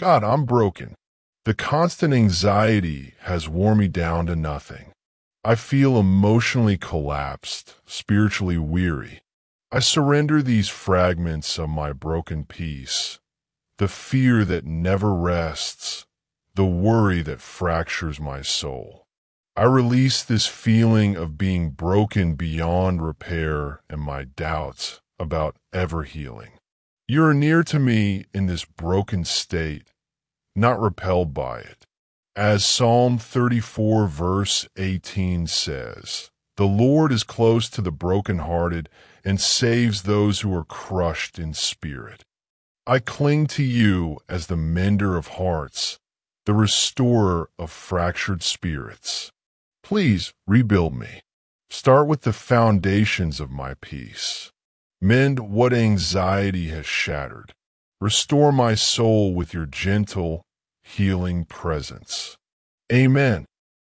God, I'm broken. The constant anxiety has worn me down to nothing. I feel emotionally collapsed, spiritually weary. I surrender these fragments of my broken peace, the fear that never rests, the worry that fractures my soul. I release this feeling of being broken beyond repair and my doubts about ever healing. You are near to me in this broken state, not repelled by it. As Psalm 34 verse 18 says, "The Lord is close to the brokenhearted and saves those who are crushed in spirit." I cling to you as the mender of hearts, the restorer of fractured spirits. Please rebuild me. Start with the foundations of my peace. Mend what anxiety has shattered. Restore my soul with your gentle, healing presence. Amen.